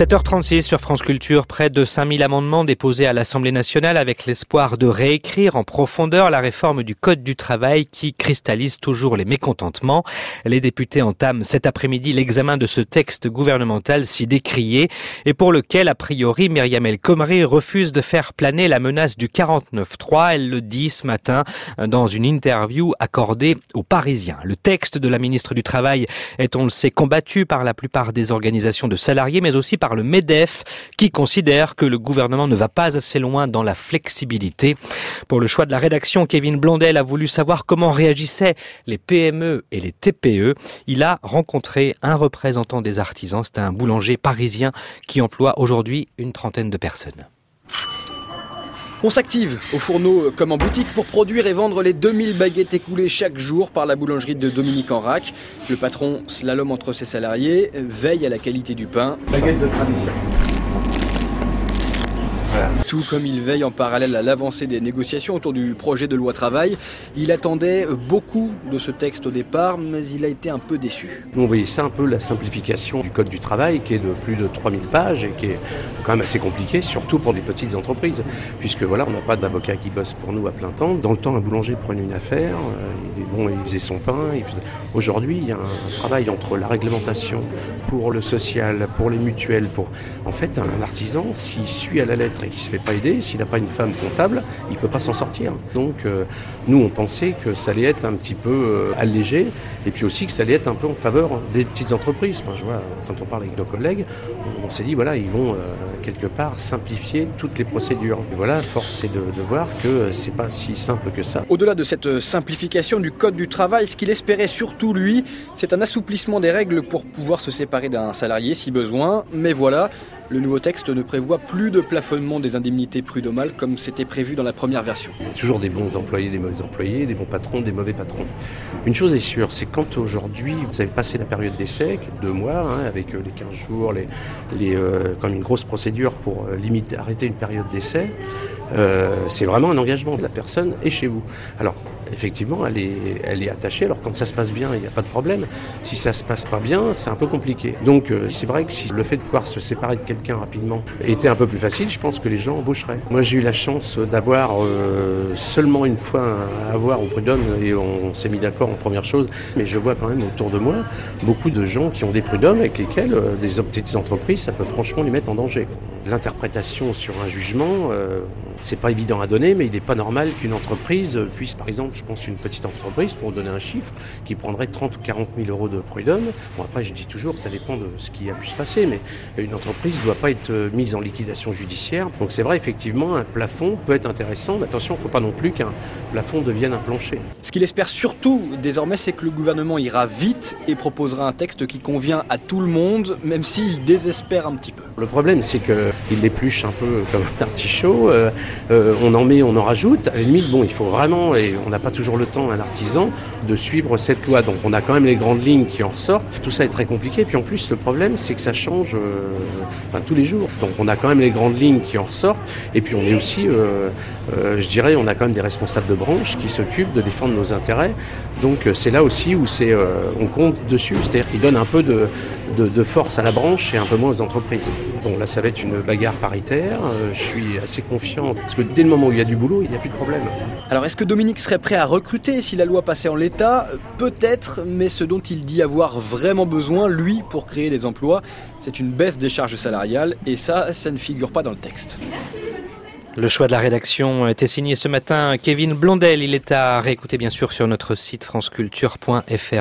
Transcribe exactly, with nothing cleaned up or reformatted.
sept heures trente-six sur France Culture, près de cinq mille amendements déposés à l'Assemblée nationale avec l'espoir de réécrire en profondeur la réforme du Code du travail qui cristallise toujours les mécontentements. Les députés entament cet après-midi l'examen de ce texte gouvernemental si décrié et pour lequel, a priori, Myriam El Khomri refuse de faire planer la menace du quarante-neuf trois. Elle le dit ce matin dans une interview accordée aux Parisiens. Le texte de la ministre du Travail est, on le sait, combattu par la plupart des organisations de salariés, mais aussi par le MEDEF, qui considère que le gouvernement ne va pas assez loin dans la flexibilité. Pour le choix de la rédaction, Kevin Blondel a voulu savoir comment réagissaient les P M E et les T P E. Il a rencontré un représentant des artisans, c'est un boulanger parisien qui emploie aujourd'hui une trentaine de personnes. On s'active au fourneau comme en boutique pour produire et vendre les deux mille baguettes écoulées chaque jour par la boulangerie de Dominique Enrac. Le patron, slalom entre ses salariés, veille à la qualité du pain. Baguette de tradition. Voilà. Tout comme il veille en parallèle à l'avancée des négociations autour du projet de loi travail. Il attendait beaucoup de ce texte au départ, mais il a été un peu déçu. Nous, on voyait ça un peu la simplification du Code du travail qui est de plus de trois mille pages et qui est quand même assez compliqué, surtout pour des petites entreprises. Puisque voilà, on n'a pas d'avocat qui bosse pour nous à plein temps. Dans le temps, un boulanger prenait une affaire, il, bon, il faisait son pain. Il faisait... Aujourd'hui, il y a un travail entre la réglementation pour le social, pour les mutuelles. Pour... En fait, un artisan, s'il suit à la lettre et qu'il ne se fait pas aider, s'il n'a pas une femme comptable, il ne peut pas s'en sortir. Donc euh, nous on pensait que ça allait être un petit peu euh, allégé et puis aussi que ça allait être un peu en faveur des petites entreprises. Enfin, je vois, quand on parle avec nos collègues, on, on s'est dit voilà, ils vont euh, quelque part simplifier toutes les procédures. Et voilà, force est de, de voir que c'est pas si simple que ça. Au-delà de cette simplification du Code du travail, ce qu'il espérait surtout lui, c'est un assouplissement des règles pour pouvoir se séparer d'un salarié si besoin. Mais voilà, le nouveau texte ne prévoit plus de plafonnement des indemnités prud'homales comme c'était prévu dans la première version. Il y a toujours des bons employés, des mauvais employés, des bons patrons, des mauvais patrons. Une chose est sûre, c'est quand aujourd'hui vous avez passé la période d'essai, deux mois, hein, avec les quinze jours, les, les, euh, comme une grosse procédure pour euh, limiter, arrêter une période d'essai, euh, c'est vraiment un engagement de la personne et chez vous. Alors, effectivement, elle est, elle est attachée. Alors quand ça se passe bien, il n'y a pas de problème. Si ça se passe pas bien, c'est un peu compliqué. Donc euh, c'est vrai que si le fait de pouvoir se séparer de quelqu'un rapidement était un peu plus facile, je pense que les gens embaucheraient. Moi j'ai eu la chance d'avoir euh, seulement une fois à avoir au prud'homme et on, on s'est mis d'accord en première chose. Mais je vois quand même autour de moi beaucoup de gens qui ont des prud'hommes avec lesquels euh, des petites entreprises, ça peut franchement les mettre en danger. L'interprétation sur un jugement, euh, c'est pas évident à donner, mais il n'est pas normal qu'une entreprise puisse, par exemple, je pense une petite entreprise, pour donner un chiffre, qui prendrait trente ou quarante mille euros de prud'homme. Bon, après, je dis toujours que ça dépend de ce qui a pu se passer, mais une entreprise ne doit pas être mise en liquidation judiciaire. Donc c'est vrai, effectivement, un plafond peut être intéressant, mais attention, il ne faut pas non plus qu'un plafond devienne un plancher. Ce qu'il espère surtout, désormais, c'est que le gouvernement ira vite et proposera un texte qui convient à tout le monde, même s'il désespère un petit peu. Le problème, c'est qu'il l'épluche un peu comme un artichaut. Euh, euh, on en met, on en rajoute. À la limite, bon, il faut vraiment, et on n'a pas toujours le temps, un artisan, de suivre cette loi. Donc on a quand même les grandes lignes qui en ressortent. Tout ça est très compliqué. Puis en plus, le problème, c'est que ça change euh, enfin, tous les jours. Donc on a quand même les grandes lignes qui en ressortent. Et puis on est aussi, euh, euh, je dirais, on a quand même des responsables de branche qui s'occupent de défendre nos intérêts. Donc c'est là aussi où c'est, euh, on compte dessus. C'est-à-dire qu'ils donnent un peu de, de, de force à la branche et un peu moins aux entreprises. Bon, là, ça va être une bagarre paritaire. Euh, je suis assez confiant parce que dès le moment où il y a du boulot, il n'y a plus de problème. Alors, est-ce que Dominique serait prêt à recruter si la loi passait en l'état ? Peut-être, mais ce dont il dit avoir vraiment besoin, lui, pour créer des emplois, c'est une baisse des charges salariales. Et ça, ça ne figure pas dans le texte. Le choix de la rédaction était signé ce matin Kevin Blondel. Il est à réécouter bien sûr sur notre site franceculture point f r.